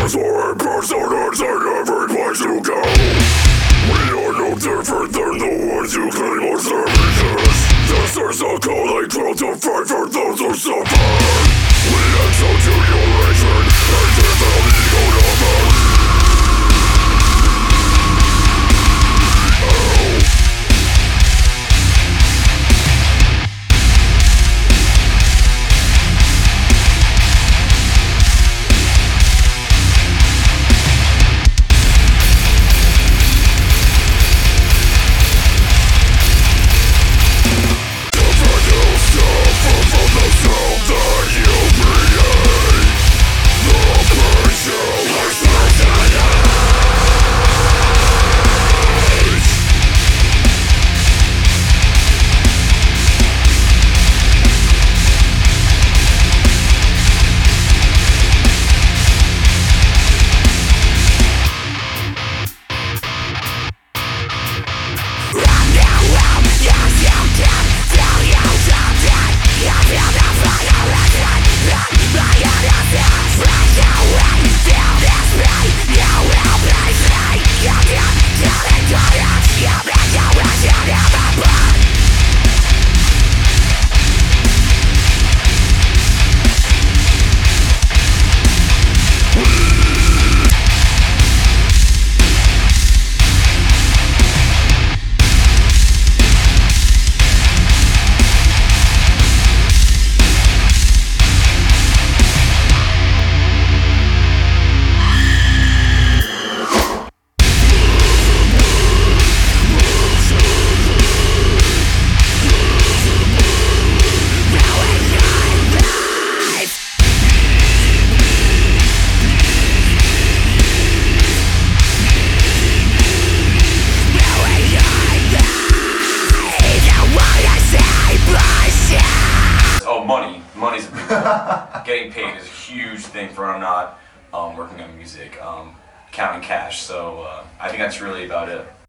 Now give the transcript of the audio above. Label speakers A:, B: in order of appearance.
A: There's one personage in every place you go. We are no different than the ones you claim are services. This is a calling call to fight for those who suffer. We exalt to your hatred and give them ego to bury.
B: Money's a big one. Getting paid is a huge thing for when I'm not working on music, counting cash. So I think that's really about it.